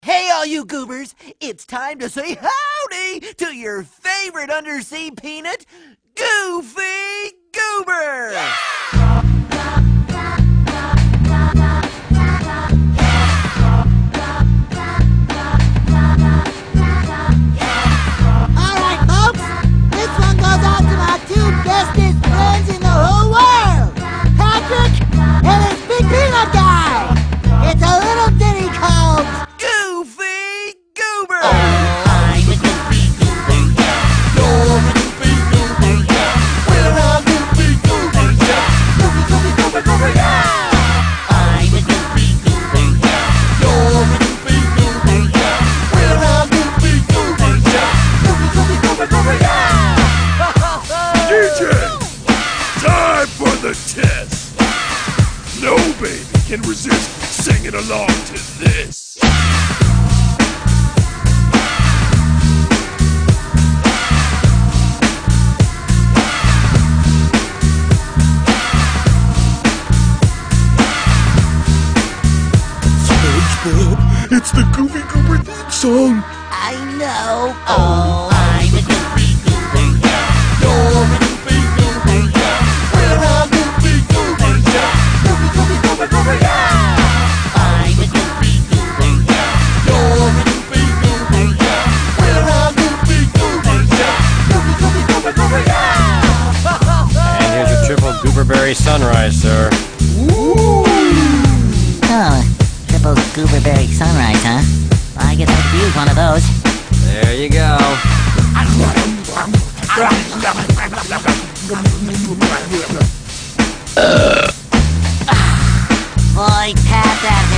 Hey, all you goobers, it's time to say howdy to your favorite undersea peanut, Goofy Goober! Alright, folks, this one goes out to my two bestest friends in the whole world, Patrick and this big peanut guy. It's a little ditty called Goofy Goober! I'm a Goofy Goober, yeah. You're a Goofy Goober, yeah. We're all Goofy Goobers, yeah. Goofy, Goofy, Goober, Goober, yeah. I'm a Goofy Goober, yeah. You're a Goofy Goober, yeah. We're all Goofy Goobers, yeah. Goofy, Goofy, Goober, Goober, yeah. DJ, time for the test. No baby can resist singing along to this. SpongeBob, it's the Goofy Goober theme song. I know. Oh, I'm a Goofy Goober, yeah. You're a Goofy Goober, yeah. We're all Goofy Goobers, yeah. Goofy, Goofy, Goober, Goober, yeah. I'm a Goofy Goober, yeah. You're a Goofy Goober, yeah. We're all Goofy Goobers, yeah. Goofy, Goofy, Goober, Goober, yeah. And here's your triple gooberberry sunrise, sir. Oh, triple gooberberry sunrise, huh? Well, I guess I could use one of those. There you go. Boy, Pat, that